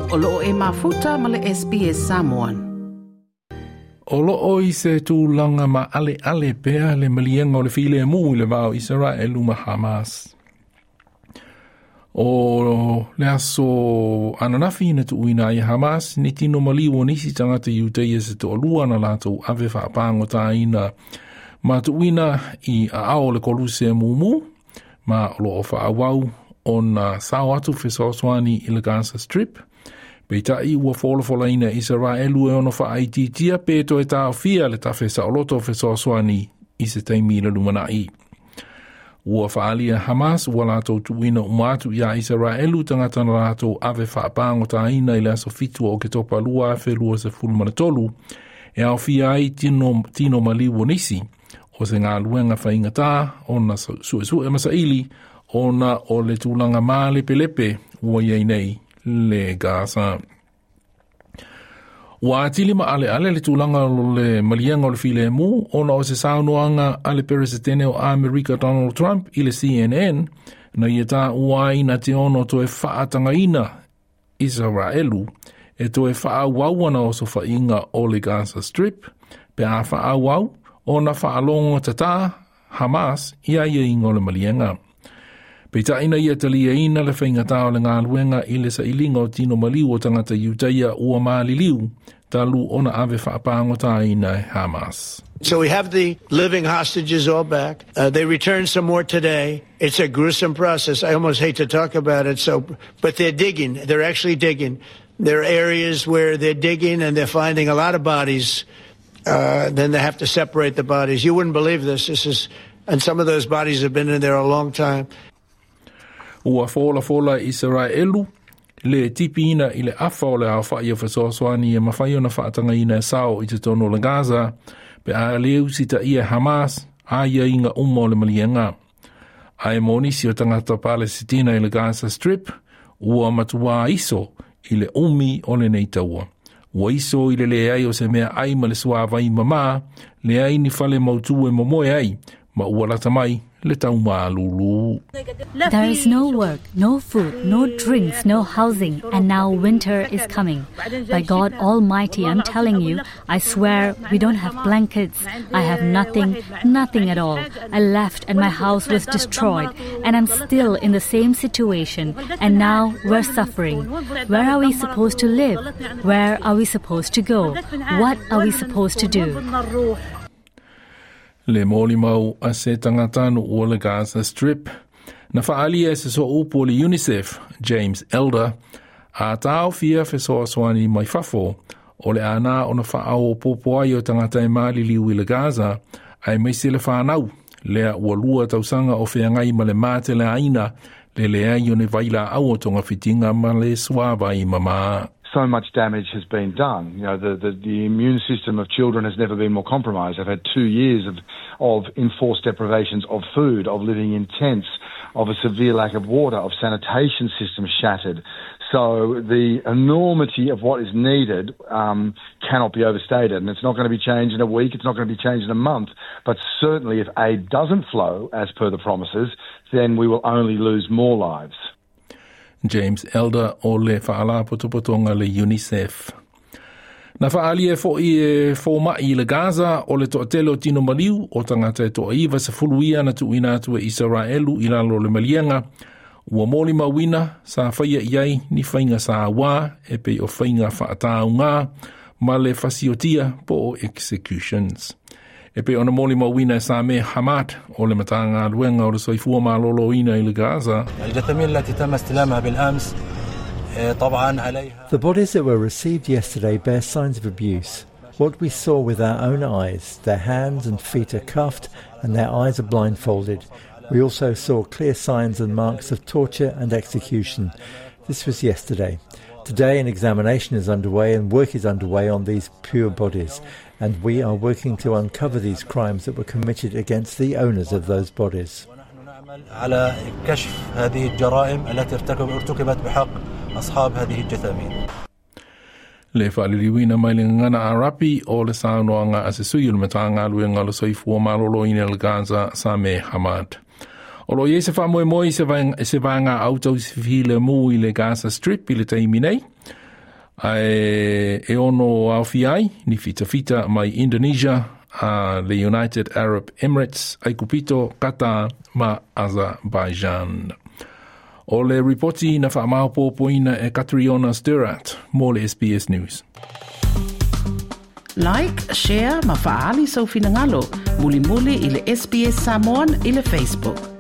O loo e mafuta ma le SBS Samoan. O loo I se tūlanga ma ale pea le malienga o le file mu I le vau Israelu ma Hamas. O le aso ananafi na tuuina I Hamas ni tino maliwo nisi tangata Iuteia se to olua na lato ave whaapango taina ma tuuina I ao le koluse mumu ma o loo whaawau o na sao atu whesoswani I le Gaza Strip. Peitai ua wholawholaina Israelu e ono whaaititia pēto e tāo fia le tawhesa o loto whesoswani I se teimila lumanai. Ua whaalia Hamas ua lātou tuina umatu ia Israelu tangata na lātou ave whaapango tāina I le aso fitua o ke topa lua whelua se fulmanatolu e au fia ai tino maliwo nisi o se ngā luenga whaingatā o na suesue masaili o na o le tūlanga mā lepe ua iei nei le Gaza. Ua atili ma ale le tūlanga le malianga o le file mu o na o se saunoanga ale peresetene o Amerika Donald Trump I le CNN na ia tā ua ina te ono to e whaatanga ina Israelu e to e whaawauana o so whainga o le Gaza Strip pe a whaawau o na whaalongo tata Hamas ia ingo le malianga. Peita ina ia talia ina le whaingatao le ngā luenga I le sa ilinga o tino maliu o tangata Iuteia ua māliliu talu ona ave whaapango ina Hamas. So we have the living hostages all back. They returned some more today. It's a gruesome process. I almost hate to talk about it. But they're digging. They're actually digging. There are areas where they're digging and they're finding a lot of bodies. Then they have to separate the bodies. You wouldn't believe this. And some of those bodies have been in there a long time. Ua fola Israelu le tipina I le afa o le au whaia whasoaswani e mawhai o na whaatanga ina e sao I te tono le Gaza pe a leu sita ia Hamas a ia inga o le malianga. A e monisi o tangata Palestina I le Gaza Strip ua matua iso I le umi o le neitaua. Ua iso I le ai o se mea ai ma le suawai mama le ai ni whale mautu e momoe ai ma ua lata mai. There is no work, no food, no drinks, no housing, and now winter is coming. By God Almighty, I'm telling you, I swear we don't have blankets. I have nothing at all. I left and my house was destroyed, and I'm still in the same situation, and now we're suffering. Where are we supposed to live? Where are we supposed to go? What are we supposed to do? Le molimau a se tangatanu o le Gaza Strip. Na whaalia se so upo le UNICEF, James Elder, a tau fia whesoaswani mai whafo, o le ana o na whaao popoai o tangata e maliliu I le Gaza, ai mai se le whanau, lea ua lua tausanga o whiangai ma le mate le aina, le lea I o ne vaila au o tonga whitinga ma le suawa I mama. So much damage has been done. You know, the immune system of children has never been more compromised. They've had 2 years of enforced deprivations of food, of living in tents, of a severe lack of water, of sanitation systems shattered. So the enormity of what is needed cannot be overstated. And it's not going to be changed in a week. It's not going to be changed in a month. But certainly if aid doesn't flow as per the promises, then we will only lose more lives. James Elder o le whaala potopotonga le UNICEF. Na whaalia e fōma I le Gaza o le toatelo tino maliu o tangata e toa iwa sa fuluia na tuina atu e Israelu I lalo le malianga. Ua moli mawina sa whaia iai ni whainga sa wā e pe o whainga whaataunga ma le fasiotia po o executions. E pe ona moli mawina sa me Hamat o le matanga luenga o le soifua malolo ina I le Gaza. The bodies that were received yesterday bear signs of abuse. What we saw with our own eyes, their hands and feet are cuffed and their eyes are blindfolded. We also saw clear signs and marks of torture and execution. This was yesterday. Today an examination is underway and work is underway on these pure bodies, and we are working to uncover these crimes that were committed against the owners of those bodies. على كشف هذه الجرائم التي ارتكبت بحق أصحاب هذه الجثامين. Le whaaliliwina mai le ngana arapi o le saunoanga a se sui le matanga luenga le soifua malolo ina le Gaza sa me Hamad. O lo ye se whamoe moi se vanga auto se file mu I le Gaza Strip I le taimi nei. Ai e ono au fiai ni fita mai Indonesia a le United Arab Emirates ai kupito Qatar ma Azerbaijan. O le reporti na whaamaupopoina e Catriona Sturrat mo le SBS News. Like, share, ma faali sau finangalo. Muli i le SBS Samoan i le Facebook.